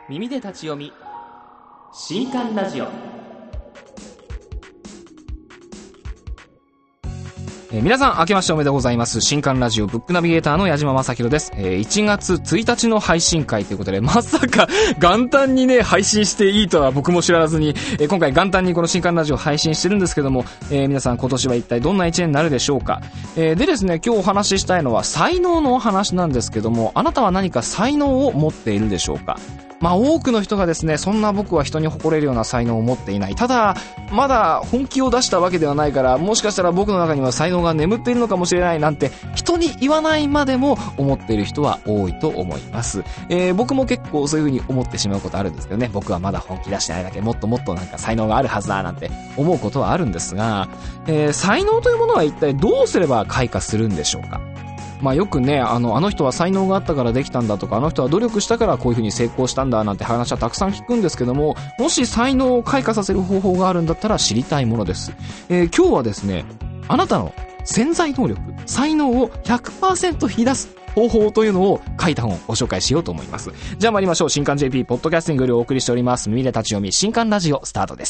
耳で立ち読み新刊ラジオ。皆さん明けましておめでとうございます。新刊ラジオブックナビゲーターの矢島正宏です。1月1日の配信会ということで、まさか元旦にね配信していいとは僕も知らずに、今回元旦にこの新刊ラジオ配信してるんですけども、皆さん今年は一体どんな一年になるでしょうか。でですね、今日お話ししたいのは才能のお話なんですけども、あなたは何か才能を持っているでしょうか。多くの人がですね、そんな僕は人に誇れるような才能を持っていない。ただ、まだ本気を出したわけではないから、もしかしたら僕の中には才能が眠っているのかもしれないなんて、人に言わないまでも思っている人は多いと思います。僕も結構そういう風に思ってしまうことあるんですけどね、僕はまだ本気出してないだけ、もっともっとなんか才能があるはずだなんて思うことはあるんですが、才能というものは一体どうすれば開花するんでしょうか。よくね、あの人は才能があったからできたんだとか、あの人は努力したからこういう風に成功したんだなんて話はたくさん聞くんですけども、もし才能を開花させる方法があるんだったら知りたいものです。今日はですね、あなたの潜在能力、才能を 100% 引き出す方法というのを書いた本をご紹介しようと思います。じゃあ参りましょう。新刊 JP ポッドキャスティングよりお送りしております耳で立ち読み新刊ラジオスタートです。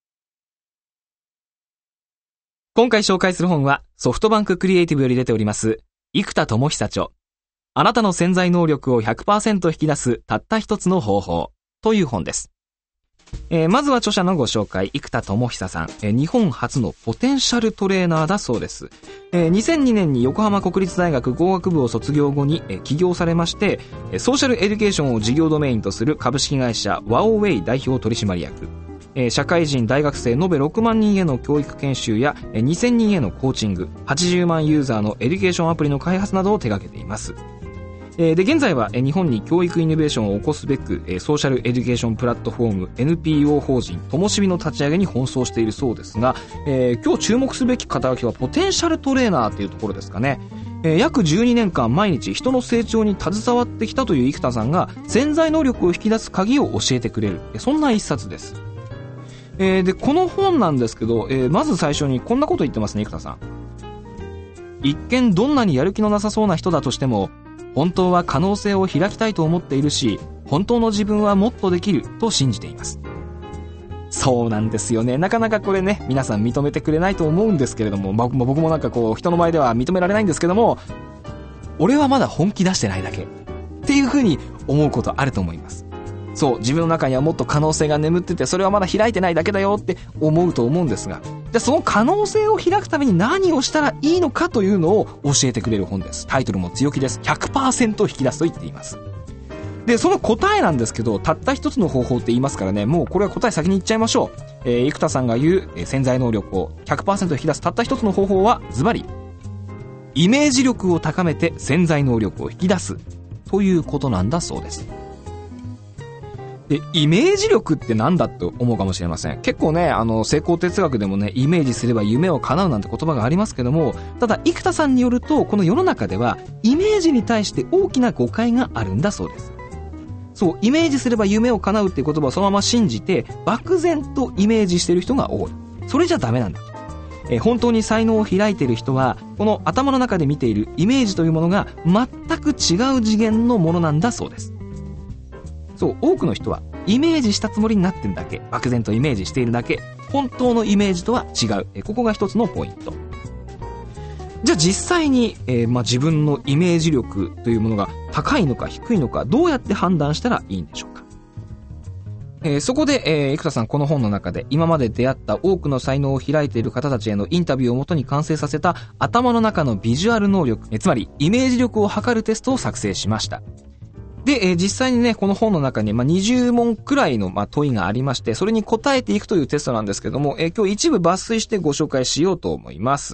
今回紹介する本はソフトバンククリエイティブより出ております生田智久著、あなたの潜在能力を 100% 引き出すたった一つの方法という本です。まずは著者のご紹介。生田智久さん、日本初のポテンシャルトレーナーだそうです。2002年に横浜国立大学工学部を卒業後に起業されまして、ソーシャルエデュケーションを事業ドメインとする株式会社ワオウェイ代表取締役、社会人大学生延べ6万人への教育研修や2000人へのコーチング、80万ユーザーのエデュケーションアプリの開発などを手掛けています。で、現在は日本に教育イノベーションを起こすべくソーシャルエデュケーションプラットフォーム NPO 法人ともしびの立ち上げに奔走しているそうですが、今日注目すべき肩書きはポテンシャルトレーナーというところですかね。約12年間毎日人の成長に携わってきたという生田さんが潜在能力を引き出す鍵を教えてくれる、そんな一冊です。で、この本なんですけど、まず最初にこんなこと言ってますね、生田さん。一見どんなにやる気のなさそうな人だとしても、本当は可能性を開きたいと思っているし、本当の自分はもっとできると信じています。そうなんですよね。なかなかこれね、皆さん認めてくれないと思うんですけれども、僕もなんかこう、人の前では認められないんですけども、俺はまだ本気出してないだけっていう風に思うことあると思います。そう、自分の中にはもっと可能性が眠ってて、それはまだ開いてないだけだよって思うと思うんですが、じゃあその可能性を開くために何をしたらいいのかというのを教えてくれる本です。タイトルも強気です。 100% 引き出すと言っています。で、その答えなんですけど、たった一つの方法って言いますからね、もうこれは答え先に言っちゃいましょう。生田さんが言う潜在能力を 100% 引き出すたった一つの方法はズバリイメージ力を高めて潜在能力を引き出すということなんだそうです。で、イメージ力ってなんだと思うかもしれません。結構ね、成功哲学でもね、イメージすれば夢を叶うなんて言葉がありますけども、ただ生田さんによると、この世の中ではイメージに対して大きな誤解があるんだそうです。そう、イメージすれば夢を叶うっていう言葉をそのまま信じて、漠然とイメージしてる人が多い。それじゃダメなんだ。本当に才能を開いている人は、この頭の中で見ているイメージというものが全く違う次元のものなんだそうです。そう、多くの人はイメージしたつもりになってるだけ、漠然とイメージしているだけ、本当のイメージとは違う。ここが一つのポイント。じゃあ実際に、自分のイメージ力というものが高いのか低いのか、どうやって判断したらいいんでしょうか。そこで、生田さんこの本の中で今まで出会った多くの才能を開いている方たちへのインタビューをもとに完成させた頭の中のビジュアル能力、つまりイメージ力を測るテストを作成しました。で、実際にね、この本の中に、20問くらいの、問いがありまして、それに答えていくというテストなんですけども、今日一部抜粋してご紹介しようと思います。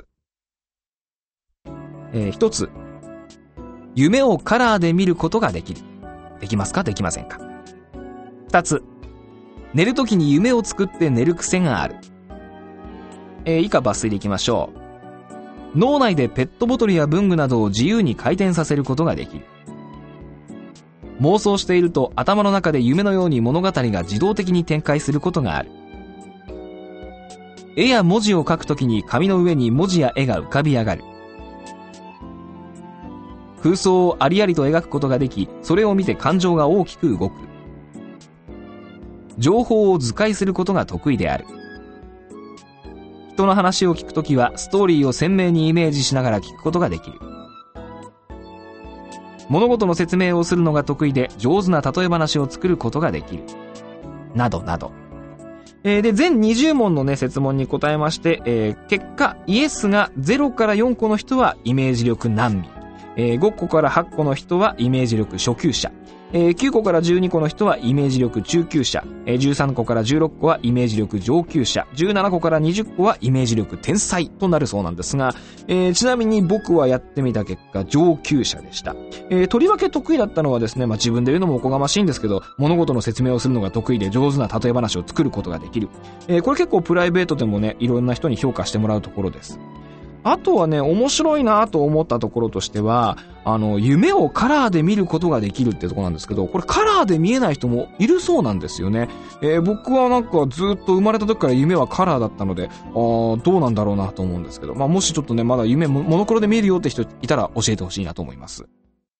一つ、夢をカラーで見ることができる。できますか？できませんか？二つ、寝るときに夢を作って寝る癖がある。以下抜粋でいきましょう。脳内でペットボトルや文具などを自由に回転させることができる。妄想していると頭の中で夢のように物語が自動的に展開することがある。絵や文字を書くときに紙の上に文字や絵が浮かび上がる。空想をありありと描くことができ、それを見て感情が大きく動く。 情報を図解することが得意である。人の話を聞くときはストーリーを鮮明にイメージしながら聞くことができる。物事の説明をするのが得意で上手な例え話を作ることができる。などなど。で、全20問のね、設問に答えまして、結果、イエスが0から4個の人はイメージ力難民。5個から8個の人はイメージ力初級者。9個から12個の人はイメージ力中級者。13個から16個はイメージ力上級者。17個から20個はイメージ力天才となるそうなんですが、ちなみに僕はやってみた結果、上級者でした。とりわけ得意だったのはですね、自分で言うのもおこがましいんですけど、物事の説明をするのが得意で上手な例え話を作ることができる。これ結構プライベートでもね、いろんな人に評価してもらうところです。あとはね、面白いなと思ったところとしては、夢をカラーで見ることができるってところなんですけど、これカラーで見えない人もいるそうなんですよね。僕はなんかずっと生まれた時から夢はカラーだったので、どうなんだろうなと思うんですけど、もしちょっとね、まだ夢モノクロで見えるよって人いたら教えてほしいなと思います。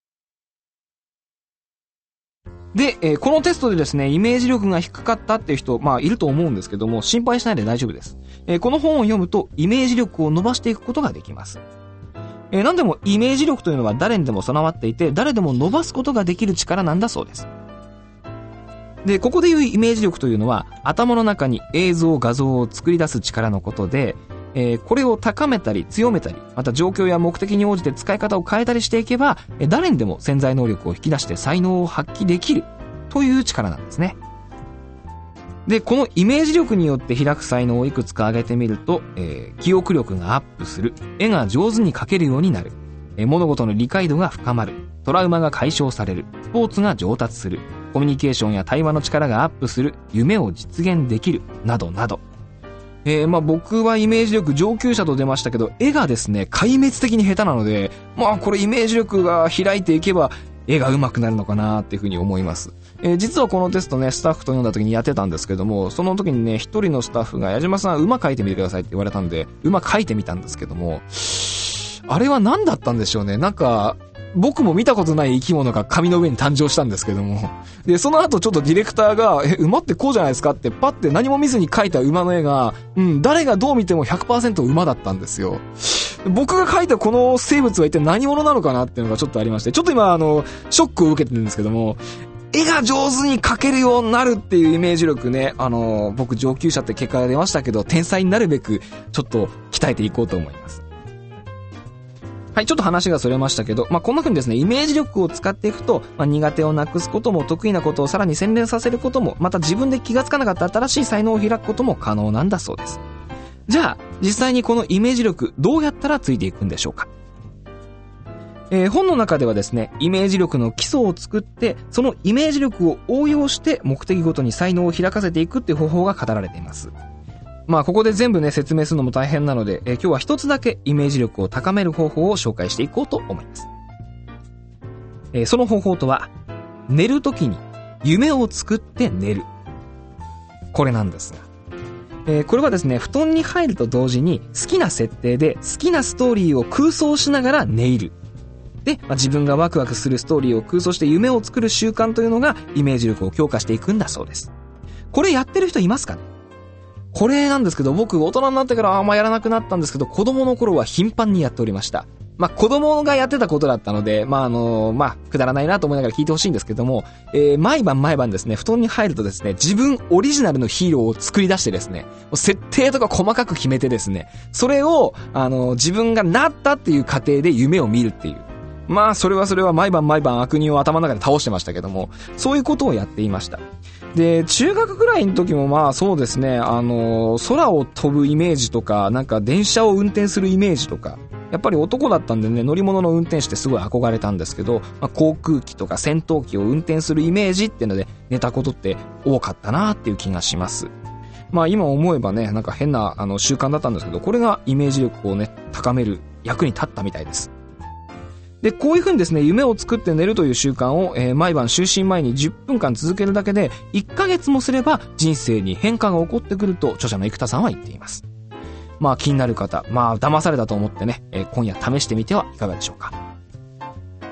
で、このテストでですね、イメージ力が低かったっていう人、いると思うんですけども、心配しないで大丈夫です。この本を読むと、イメージ力を伸ばしていくことができます。何でも、イメージ力というのは誰にでも備わっていて、誰でも伸ばすことができる力なんだそうです。で、ここでいうイメージ力というのは、頭の中に映像、画像を作り出す力のことで、これを高めたり強めたり、また状況や目的に応じて使い方を変えたりしていけば、誰にでも潜在能力を引き出して才能を発揮できるという力なんですね。で、このイメージ力によって開く才能をいくつか挙げてみると、記憶力がアップする、絵が上手に描けるようになる、物事の理解度が深まる、トラウマが解消される、スポーツが上達する、コミュニケーションや対話の力がアップする、夢を実現できる、などなど。僕はイメージ力上級者と出ましたけど、絵がですね、壊滅的に下手なので、これイメージ力が開いていけば、絵が上手くなるのかなっていうふうに思います。実はこのテストね、スタッフと読んだ時にやってたんですけども、その時にね、一人のスタッフが、矢島さん、馬描いてみてくださいって言われたんで、馬描いてみたんですけども、あれは何だったんでしょうね。なんか、僕も見たことない生き物が紙の上に誕生したんですけども。で、その後ちょっとディレクターが、馬ってこうじゃないですかってパッて何も見ずに描いた馬の絵が、誰がどう見ても 100% 馬だったんですよ。僕が描いたこの生物は一体何者なのかなっていうのがちょっとありまして、ちょっと今ショックを受けてるんですけども、絵が上手に描けるようになるっていうイメージ力ね、僕上級者って結果が出ましたけど、天才になるべくちょっと鍛えていこうと思います。はい、ちょっと話がそれましたけど、こんな風にですね、イメージ力を使っていくと、苦手をなくすことも得意なことをさらに洗練させることも、また自分で気がつかなかった新しい才能を開くことも可能なんだそうです。じゃあ、実際にこのイメージ力、どうやったらついていくんでしょうか。本の中ではですね、イメージ力の基礎を作って、そのイメージ力を応用して目的ごとに才能を開かせていくっていう方法が語られています。ここで全部ね、説明するのも大変なので、今日は一つだけイメージ力を高める方法を紹介していこうと思います。その方法とは、寝るときに夢を作って寝る。これなんですが。これはですね、布団に入ると同時に好きな設定で好きなストーリーを空想しながら寝入る。で、自分がワクワクするストーリーを空想して夢を作る習慣というのがイメージ力を強化していくんだそうです。これやってる人いますかね？これなんですけど、僕大人になってからあんまやらなくなったんですけど、子供の頃は頻繁にやっておりました。子供がやってたことだったので、くだらないなと思いながら聞いてほしいんですけども、毎晩ですね、布団に入るとですね、自分オリジナルのヒーローを作り出してですね、設定とか細かく決めてですね、それを、自分がなったっていう過程で夢を見るっていう。それは毎晩悪人を頭の中で倒してましたけども、そういうことをやっていました。で、中学ぐらいの時もそうですね、空を飛ぶイメージとか、なんか電車を運転するイメージとか、やっぱり男だったんでね、乗り物の運転手ってすごい憧れたんですけど、航空機とか戦闘機を運転するイメージっていうので寝たことって多かったなっていう気がします。今思えばね、なんか変な習慣だったんですけど、これがイメージ力をね、高める役に立ったみたいです。で、こういう風にですね、夢を作って寝るという習慣を、毎晩就寝前に10分間続けるだけで、1ヶ月もすれば人生に変化が起こってくると、著者の生田さんは言っています。気になる方、騙されたと思ってね、今夜試してみてはいかがでしょうか。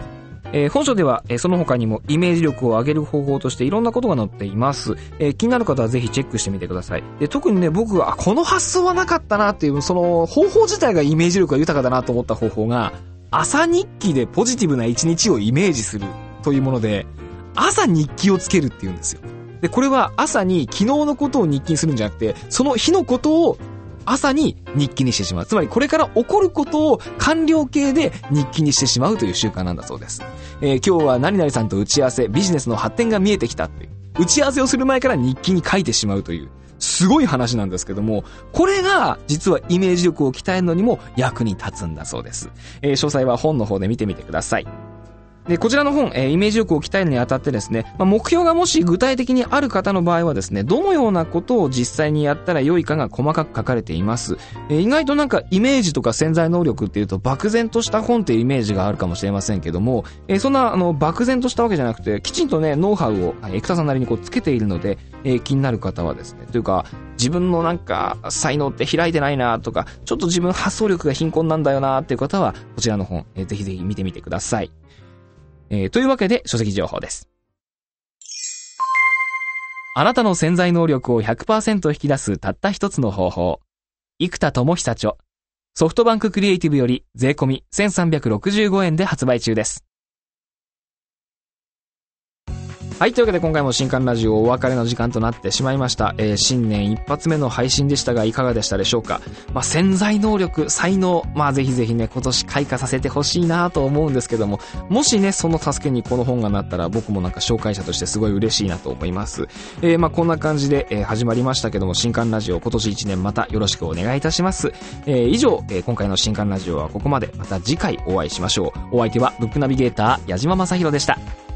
本書では、その他にもイメージ力を上げる方法としていろんなことが載っています。気になる方はぜひチェックしてみてください。で、特にね、僕が、この発想はなかったなっていう、その方法自体がイメージ力が豊かだなと思った方法が、朝日記でポジティブな一日をイメージするというもので、朝日記をつけるっていうんですよ。で、これは朝に昨日のことを日記にするんじゃなくて、その日のことを朝に日記にしてしまう。つまりこれから起こることを完了形で日記にしてしまうという習慣なんだそうです。今日は何々さんと打ち合わせ、ビジネスの発展が見えてきたっていう。打ち合わせをする前から日記に書いてしまうという、すごい話なんですけども、これが実はイメージ力を鍛えるのにも役に立つんだそうです。詳細は本の方で見てみてください。で、こちらの本、イメージ力を鍛えるにあたってですね、目標がもし具体的にある方の場合はですね、どのようなことを実際にやったら良いかが細かく書かれています。意外となんかイメージとか潜在能力っていうと漠然とした本っていうイメージがあるかもしれませんけども、そんな漠然としたわけじゃなくて、きちんとね、ノウハウを生田さんなりにつけているので、気になる方はですね、というか、自分のなんか才能って開いてないなとか、ちょっと自分発想力が貧困なんだよなっていう方は、こちらの本、ぜひぜひ見てみてください。というわけで書籍情報です。あなたの潜在能力を 100% 引き出すたった一つの方法。生田智久著。ソフトバンククリエイティブより税込み1365円で発売中です。はい、というわけで今回も新刊ラジオお別れの時間となってしまいました。新年一発目の配信でしたがいかがでしたでしょうか。潜在能力、才能、ぜひぜひね、今年開花させてほしいなと思うんですけども、もしね、その助けにこの本がなったら僕もなんか紹介者としてすごい嬉しいなと思います。こんな感じで、始まりましたけども、新刊ラジオ今年1年またよろしくお願いいたします。以上、今回の新刊ラジオはここまで。また次回お会いしましょう。お相手はブックナビゲーター矢島正宏でした。